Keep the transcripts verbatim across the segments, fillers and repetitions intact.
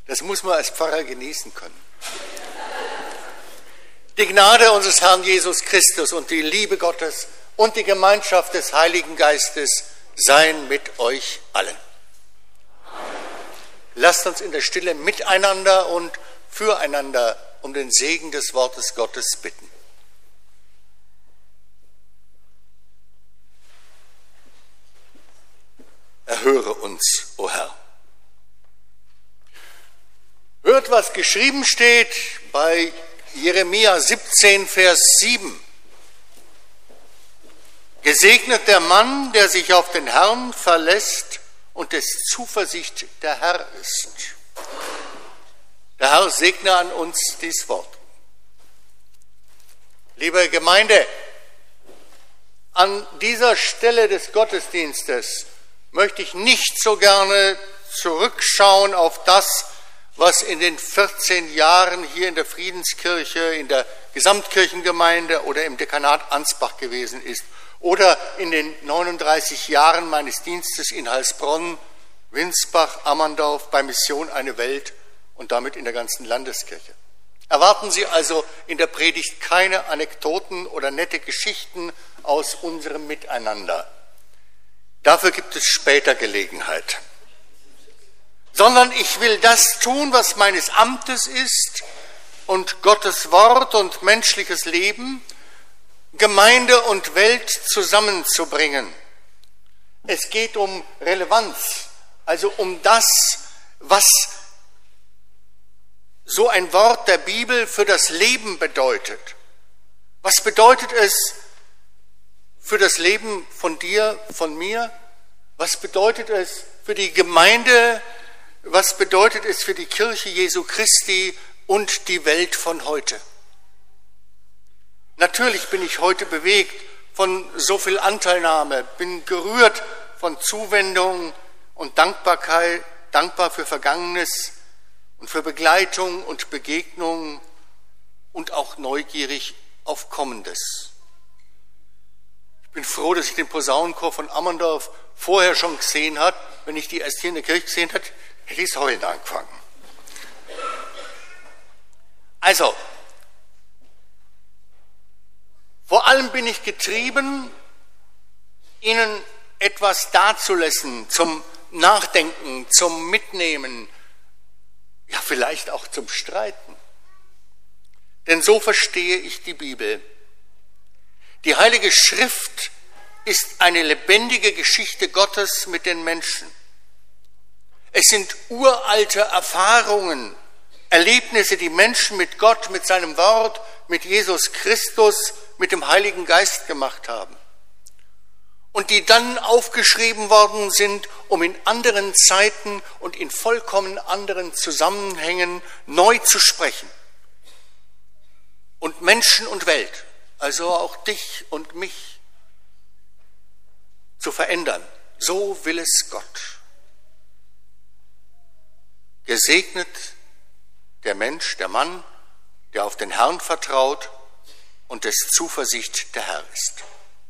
Das muss man als Pfarrer genießen können. Die Gnade unseres Herrn Jesus Christus und die Liebe Gottes und die Gemeinschaft des Heiligen Geistes seien mit euch allen. Lasst uns in der Stille miteinander und füreinander um den Segen des Wortes Gottes bitten. Erhöre uns, o Herr. Hört, was geschrieben steht bei Jeremia siebzehn, Vers sieben. Gesegnet der Mann, der sich auf den Herrn verlässt und des Zuversicht der Herr ist. Der Herr segne an uns dies Wort. Liebe Gemeinde, an dieser Stelle des Gottesdienstes möchte ich nicht so gerne zurückschauen auf das, was in den vierzehn Jahren hier in der Friedenskirche, in der Gesamtkirchengemeinde oder im Dekanat Ansbach gewesen ist oder in den neununddreißig Jahren meines Dienstes in Heilsbronn, Winsbach, Ammerndorf, bei Mission Eine Welt und damit in der ganzen Landeskirche. Erwarten Sie also in der Predigt keine Anekdoten oder nette Geschichten aus unserem Miteinander. Dafür gibt es später Gelegenheit. Sondern ich will das tun, was meines Amtes ist und Gottes Wort und menschliches Leben, Gemeinde und Welt zusammenzubringen. Es geht um Relevanz, also um das, was so ein Wort der Bibel für das Leben bedeutet. Was bedeutet es für das Leben von dir, von mir? Was bedeutet es für die Gemeinde? Was bedeutet es für die Kirche Jesu Christi und die Welt von heute? Natürlich bin ich heute bewegt von so viel Anteilnahme, bin gerührt von Zuwendung und Dankbarkeit, dankbar für Vergangenes und für Begleitung und Begegnung und auch neugierig auf Kommendes. Ich bin froh, dass ich den Posaunenchor von Ammerndorf vorher schon gesehen habe. Wenn ich die erst hier in der Kirche gesehen hätte, hätte ich es heulen angefangen. Also, vor allem bin ich getrieben, Ihnen etwas darzulassen zum Nachdenken, zum Mitnehmen, ja vielleicht auch zum Streiten. Denn so verstehe ich die Bibel. Die Heilige Schrift ist eine lebendige Geschichte Gottes mit den Menschen. Es sind uralte Erfahrungen, Erlebnisse, die Menschen mit Gott, mit seinem Wort, mit Jesus Christus, mit dem Heiligen Geist gemacht haben. Und die dann aufgeschrieben worden sind, um in anderen Zeiten und in vollkommen anderen Zusammenhängen neu zu sprechen. Und Menschen und Welt, also auch dich und mich, zu verändern. So will es Gott. Gesegnet der Mensch, der Mann, der auf den Herrn vertraut und des Zuversicht der Herr ist.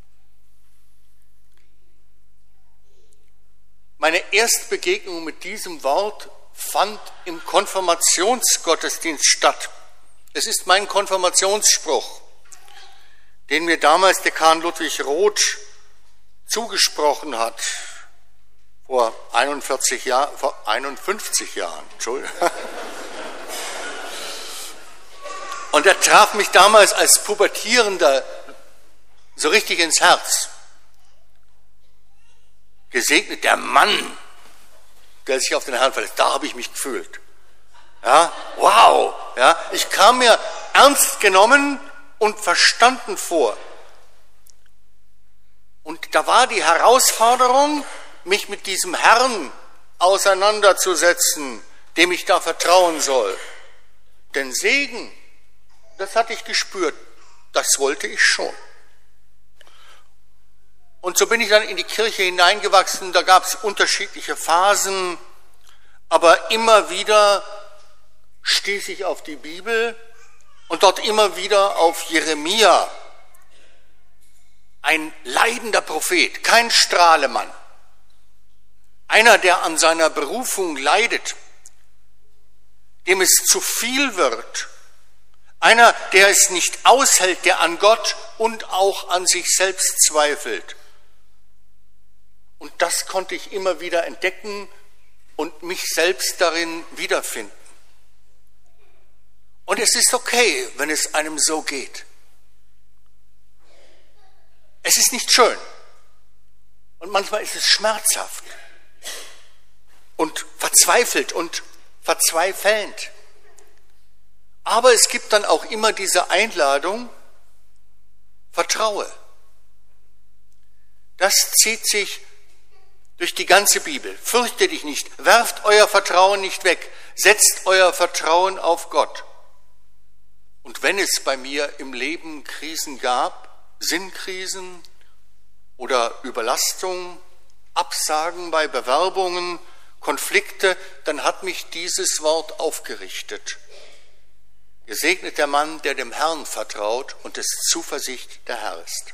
Meine Erstbegegnung mit diesem Wort fand im Konfirmationsgottesdienst statt. Es ist mein Konfirmationsspruch, den mir damals Dekan Ludwig Roth zugesprochen hat, vor einundvierzig Jahren, vor einundfünfzig Jahren, Entschuldigung. Und er traf mich damals als Pubertierender so richtig ins Herz. Gesegnet der Mann, der sich auf den Herrn verlässt. Da habe ich mich gefühlt. Ja, wow. Ja, ich kam mir ernst genommen und verstanden vor. Und da war die Herausforderung, mich mit diesem Herrn auseinanderzusetzen, dem ich da vertrauen soll. Denn Segen, das hatte ich gespürt, das wollte ich schon. Und so bin ich dann in die Kirche hineingewachsen, da gab es unterschiedliche Phasen, aber immer wieder stieß ich auf die Bibel und dort immer wieder auf Jeremia, ein leidender Prophet, kein Strahlemann, einer, der an seiner Berufung leidet, dem es zu viel wird. Einer, der es nicht aushält, der an Gott und auch an sich selbst zweifelt. Und das konnte ich immer wieder entdecken und mich selbst darin wiederfinden. Und es ist okay, wenn es einem so geht. Es ist nicht schön. Und manchmal ist es schmerzhaft und verzweifelt und verzweifelnd. Aber es gibt dann auch immer diese Einladung, vertraue. Das zieht sich durch die ganze Bibel. Fürchte dich nicht, werft euer Vertrauen nicht weg, setzt euer Vertrauen auf Gott. Und wenn es bei mir im Leben Krisen gab, Sinnkrisen oder Überlastung, Absagen bei Bewerbungen, Konflikte, dann hat mich dieses Wort aufgerichtet. Gesegnet der Mann, der dem Herrn vertraut und des Zuversicht der Herr ist.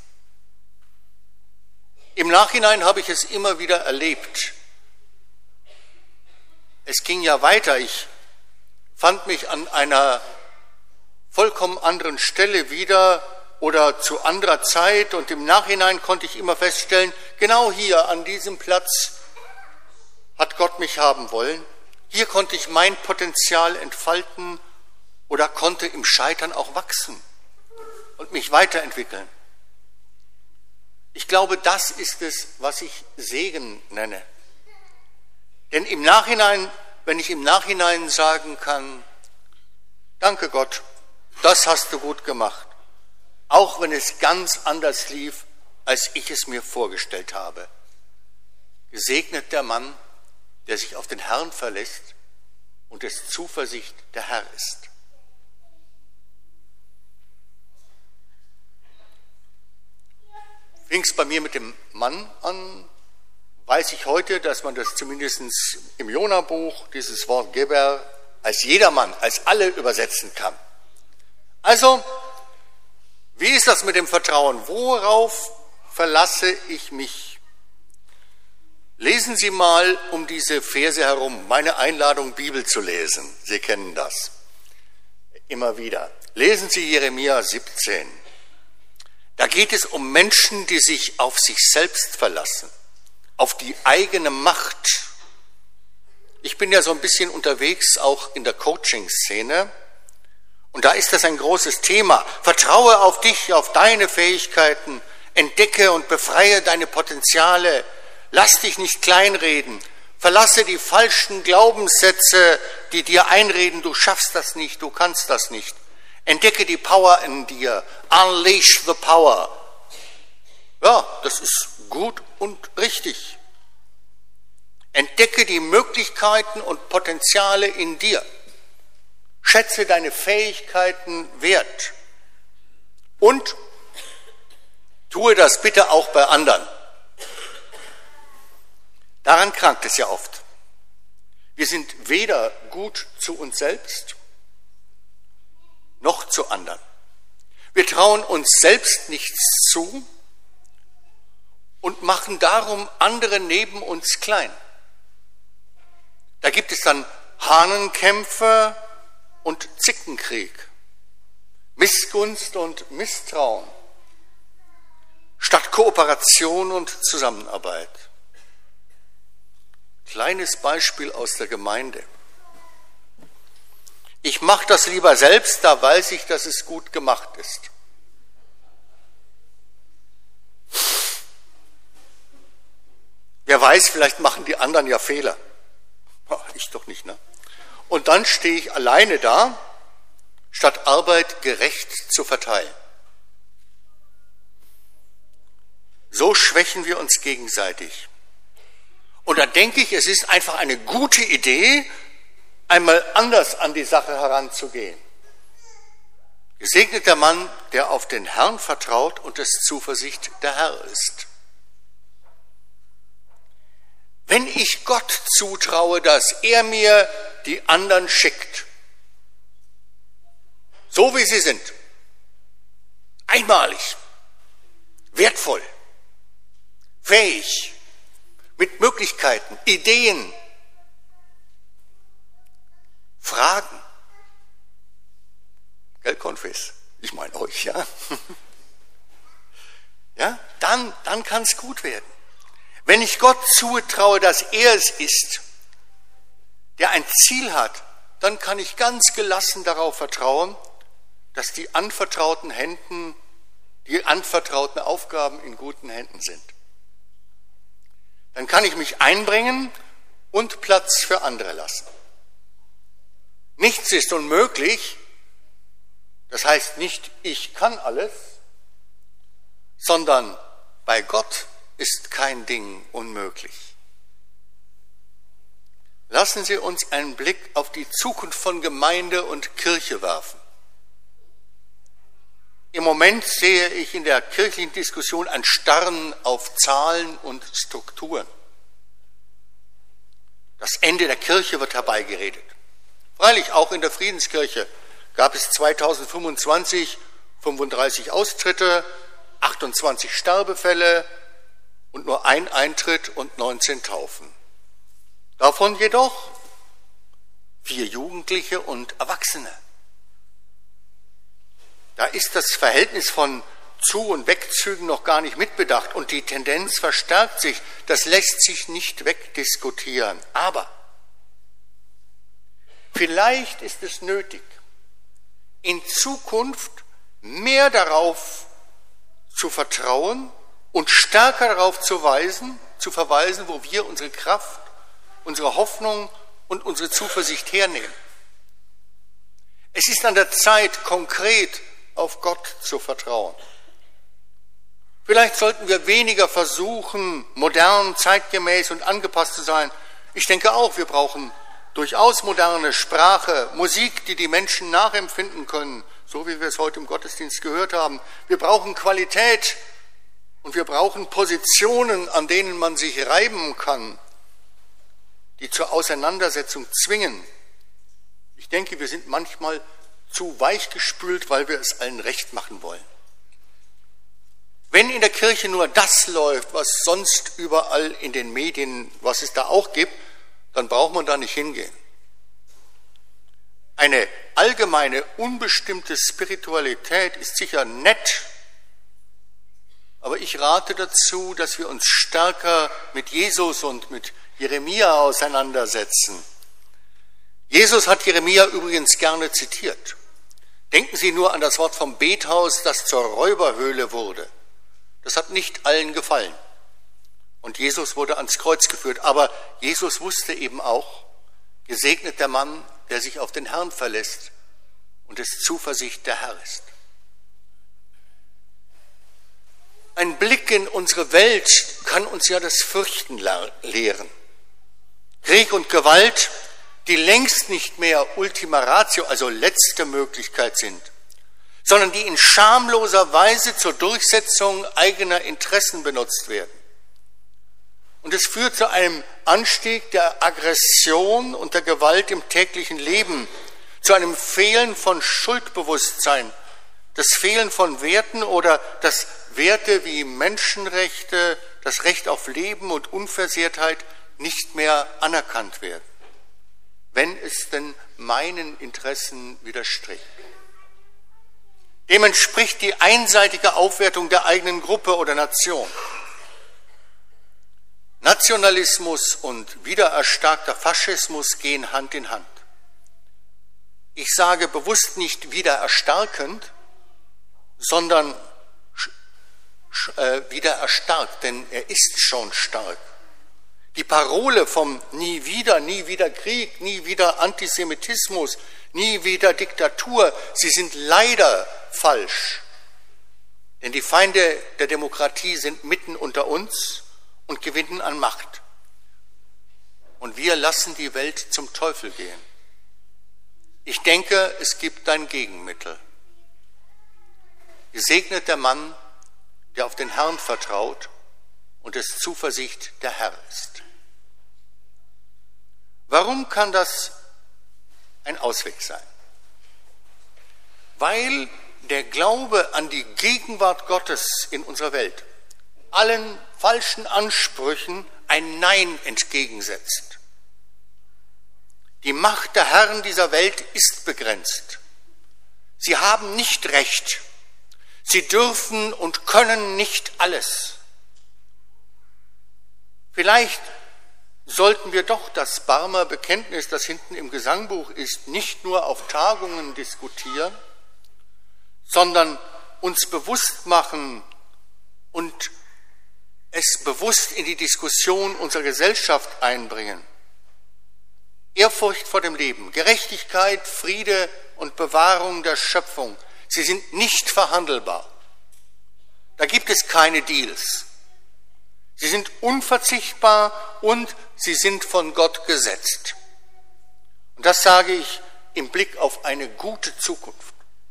Im Nachhinein habe ich es immer wieder erlebt. Es ging ja weiter. Ich fand mich an einer vollkommen anderen Stelle wieder oder zu anderer Zeit und im Nachhinein konnte ich immer feststellen, genau hier an diesem Platz hat Gott mich haben wollen. Hier konnte ich mein Potenzial entfalten oder konnte im Scheitern auch wachsen und mich weiterentwickeln. Ich glaube, das ist es, was ich Segen nenne. Denn im Nachhinein, wenn ich im Nachhinein sagen kann, danke Gott, das hast du gut gemacht, auch wenn es ganz anders lief, als ich es mir vorgestellt habe. Gesegnet der Mann, der sich auf den Herrn verlässt und des Zuversicht der Herr ist. Fing es bei mir mit dem Mann an, weiß ich heute, dass man das zumindest im Jona-Buch, dieses Wort Geber, als jedermann, als alle übersetzen kann. Also, wie ist das mit dem Vertrauen? Worauf verlasse ich mich? Lesen Sie mal um diese Verse herum, meine Einladung, Bibel zu lesen. Sie kennen das immer wieder. Lesen Sie Jeremia siebzehn. Da geht es um Menschen, die sich auf sich selbst verlassen, auf die eigene Macht. Ich bin ja so ein bisschen unterwegs, auch in der Coaching-Szene. Und da ist das ein großes Thema. Vertraue auf dich, auf deine Fähigkeiten, entdecke und befreie deine Potenziale, lass dich nicht kleinreden, verlasse die falschen Glaubenssätze, die dir einreden, du schaffst das nicht, du kannst das nicht. Entdecke die Power in dir, unleash the power. Ja, das ist gut und richtig. Entdecke die Möglichkeiten und Potenziale in dir. Schätze deine Fähigkeiten wert. Und tue das bitte auch bei anderen. Daran krankt es ja oft. Wir sind weder gut zu uns selbst, noch zu anderen. Wir trauen uns selbst nichts zu und machen darum andere neben uns klein. Da gibt es dann Hahnenkämpfe und Zickenkrieg, Missgunst und Misstrauen, statt Kooperation und Zusammenarbeit. Kleines Beispiel aus der Gemeinde. Ich mache das lieber selbst, da weiß ich, dass es gut gemacht ist. Wer weiß, vielleicht machen die anderen ja Fehler. Ich doch nicht, ne? Und dann stehe ich alleine da, statt Arbeit gerecht zu verteilen. So schwächen wir uns gegenseitig. Und dann denke ich, es ist einfach eine gute Idee, einmal anders an die Sache heranzugehen. Gesegnet der Mann, der auf den Herrn vertraut und des Zuversicht der Herr ist. Wenn ich Gott zutraue, dass er mir die anderen schickt, so wie sie sind, einmalig, wertvoll, fähig, mit Möglichkeiten, Ideen, Fragen, oder? Ja, dann, dann kann es gut werden. Wenn ich Gott zutraue, dass er es ist, der ein Ziel hat, dann kann ich ganz gelassen darauf vertrauen, dass die anvertrauten Händen, die anvertrauten Aufgaben in guten Händen sind. Dann kann ich mich einbringen und Platz für andere lassen. Nichts ist unmöglich, das heißt nicht, ich kann alles, sondern bei Gott ist kein Ding unmöglich. Lassen Sie uns einen Blick auf die Zukunft von Gemeinde und Kirche werfen. Im Moment sehe ich in der kirchlichen Diskussion ein Starren auf Zahlen und Strukturen. Das Ende der Kirche wird herbeigeredet. Freilich auch in der Friedenskirche gab es zweitausendfünfundzwanzig fünfunddreißig Austritte, achtundzwanzig Sterbefälle und nur ein Eintritt und neunzehn Taufen. Davon jedoch vier Jugendliche und Erwachsene. Da ist das Verhältnis von Zu- und Wegzügen noch gar nicht mitbedacht und die Tendenz verstärkt sich. Das lässt sich nicht wegdiskutieren. Aber vielleicht ist es nötig, in Zukunft mehr darauf zu vertrauen und stärker darauf zu weisen, zu verweisen, wo wir unsere Kraft, unsere Hoffnung und unsere Zuversicht hernehmen. Es ist an der Zeit, konkret auf Gott zu vertrauen. Vielleicht sollten wir weniger versuchen, modern, zeitgemäß und angepasst zu sein. Ich denke auch, wir brauchen durchaus moderne Sprache, Musik, die die Menschen nachempfinden können, so wie wir es heute im Gottesdienst gehört haben. Wir brauchen Qualität und wir brauchen Positionen, an denen man sich reiben kann, die zur Auseinandersetzung zwingen. Ich denke, wir sind manchmal zu weichgespült, weil wir es allen recht machen wollen. Wenn in der Kirche nur das läuft, was sonst überall in den Medien, was es da auch gibt, dann braucht man da nicht hingehen. Eine allgemeine, unbestimmte Spiritualität ist sicher nett, aber ich rate dazu, dass wir uns stärker mit Jesus und mit Jeremia auseinandersetzen. Jesus hat Jeremia übrigens gerne zitiert. Denken Sie nur an das Wort vom Bethaus, das zur Räuberhöhle wurde. Das hat nicht allen gefallen. Und Jesus wurde ans Kreuz geführt. Aber Jesus wusste eben auch, gesegnet der Mann, der sich auf den Herrn verlässt und es Zuversicht der Herr ist. Ein Blick in unsere Welt kann uns ja das Fürchten lehren. Krieg und Gewalt, die längst nicht mehr Ultima Ratio, also letzte Möglichkeit sind, sondern die in schamloser Weise zur Durchsetzung eigener Interessen benutzt werden. Und es führt zu einem Anstieg der Aggression und der Gewalt im täglichen Leben, zu einem Fehlen von Schuldbewusstsein, das Fehlen von Werten oder dass Werte wie Menschenrechte, das Recht auf Leben und Unversehrtheit nicht mehr anerkannt werden, wenn es denn meinen Interessen widerstrebt. Dem entspricht die einseitige Aufwertung der eigenen Gruppe oder Nation. Nationalismus und wiedererstarkter Faschismus gehen Hand in Hand. Ich sage bewusst nicht wiedererstarkend, sondern äh, wiedererstarkt, denn er ist schon stark. Die Parole vom nie wieder, nie wieder Krieg, nie wieder Antisemitismus, nie wieder Diktatur, sie sind leider falsch. Denn die Feinde der Demokratie sind mitten unter uns und gewinnen an Macht. Und wir lassen die Welt zum Teufel gehen. Ich denke, es gibt ein Gegenmittel. Gesegnet der Mann, der auf den Herrn vertraut und es Zuversicht der Herr ist. Warum kann das ein Ausweg sein? Weil der Glaube an die Gegenwart Gottes in unserer Welt allen falschen Ansprüchen ein Nein entgegensetzt. Die Macht der Herren dieser Welt ist begrenzt. Sie haben nicht Recht. Sie dürfen und können nicht alles. Vielleicht sollten wir doch das Barmer Bekenntnis, das hinten im Gesangbuch ist, nicht nur auf Tagungen diskutieren, sondern uns bewusst machen und es bewusst in die Diskussion unserer Gesellschaft einbringen. Ehrfurcht vor dem Leben, Gerechtigkeit, Friede und Bewahrung der Schöpfung, sie sind nicht verhandelbar. Da gibt es keine Deals. Sie sind unverzichtbar und sie sind von Gott gesetzt. Und das sage ich im Blick auf eine gute Zukunft.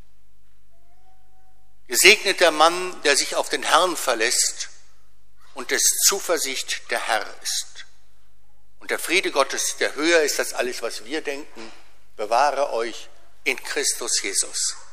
Gesegnet der Mann, der sich auf den Herrn verlässt und des Zuversicht der Herr ist. Und der Friede Gottes, der höher ist als alles, was wir denken, bewahre euch in Christus Jesus.